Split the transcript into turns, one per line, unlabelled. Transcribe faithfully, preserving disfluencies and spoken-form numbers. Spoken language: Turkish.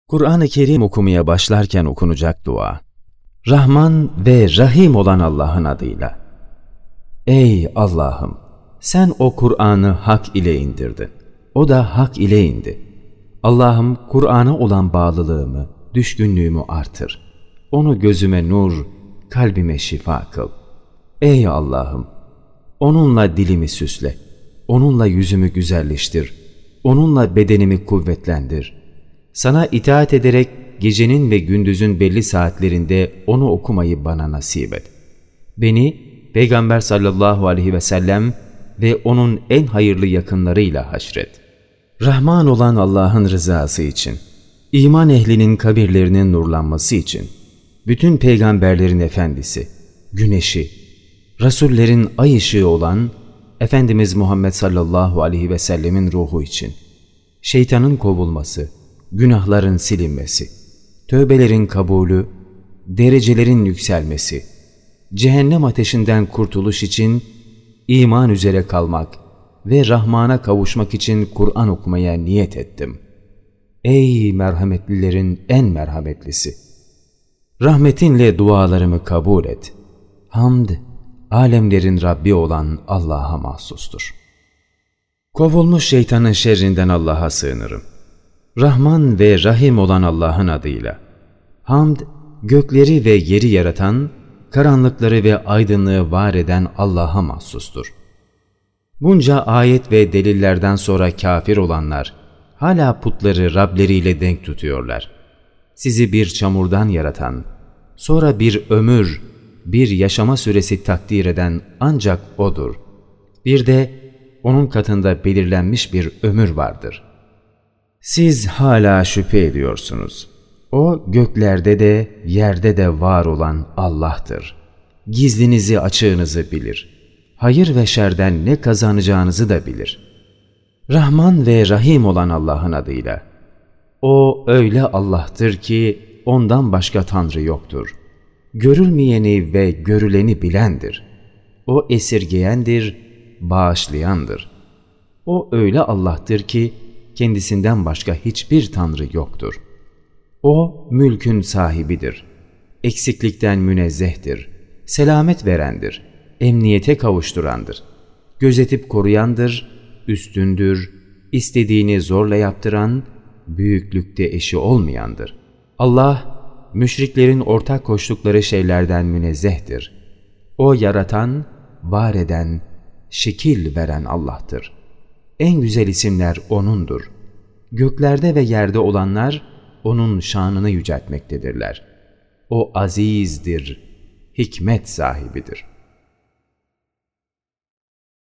Kur'an-ı Kerim okumaya başlarken okunacak dua. Rahman ve Rahim olan Allah'ın adıyla. Ey Allah'ım! Sen o Kur'an'ı hak ile indirdin. O da hak ile indi. Allah'ım, Kur'an'a olan bağlılığımı, düşkünlüğümü artır. Onu gözüme nur, kalbime şifa kıl. Ey Allah'ım! Onunla dilimi süsle. Onunla yüzümü güzelleştir. Onunla bedenimi kuvvetlendir. Sana itaat ederek gecenin ve gündüzün belli saatlerinde onu okumayı bana nasip et. Beni Peygamber sallallahu aleyhi ve sellem ve onun en hayırlı yakınlarıyla haşret. Rahman olan Allah'ın rızası için, iman ehlinin kabirlerinin nurlanması için, bütün peygamberlerin efendisi, güneşi, Resullerin ay ışığı olan Efendimiz Muhammed sallallahu aleyhi ve sellemin ruhu için, şeytanın kovulması, günahların silinmesi, tövbelerin kabulü, derecelerin yükselmesi, cehennem ateşinden kurtuluş için iman üzere kalmak ve Rahman'a kavuşmak için Kur'an okumaya niyet ettim. Ey merhametlilerin en merhametlisi! Rahmetinle dualarımı kabul et. Hamd, alemlerin Rabbi olan Allah'a mahsustur. Kovulmuş şeytanın şerrinden Allah'a sığınırım. Rahman ve Rahim olan Allah'ın adıyla. Hamd, gökleri ve yeri yaratan, karanlıkları ve aydınlığı var eden Allah'a mahsustur. Bunca ayet ve delillerden sonra kafir olanlar, hala putları Rableriyle denk tutuyorlar. Sizi bir çamurdan yaratan, sonra bir ömür, bir yaşama süresi takdir eden ancak O'dur. Bir de O'nun katında belirlenmiş bir ömür vardır. Siz hala şüphe ediyorsunuz. O göklerde de yerde de var olan Allah'tır. Gizlinizi açığınızı bilir. Hayır ve şerden ne kazanacağınızı da bilir. Rahman ve Rahim olan Allah'ın adıyla. O öyle Allah'tır ki ondan başka Tanrı yoktur. Görülmeyeni ve görüleni bilendir. O esirgeyendir, bağışlayandır. O öyle Allah'tır ki kendisinden başka hiçbir Tanrı yoktur. O mülkün sahibidir. Eksiklikten münezzehtir. Selamet verendir. Emniyete kavuşturandır. Gözetip koruyandır. Üstündür. İstediğini zorla yaptıran, büyüklükte eşi olmayandır. Allah, müşriklerin ortak koştukları şeylerden münezzehtir. O yaratan, var eden, şekil veren Allah'tır. En güzel isimler O'nundur. Göklerde ve yerde olanlar O'nun şanını yüceltmektedirler. O azizdir, hikmet sahibidir.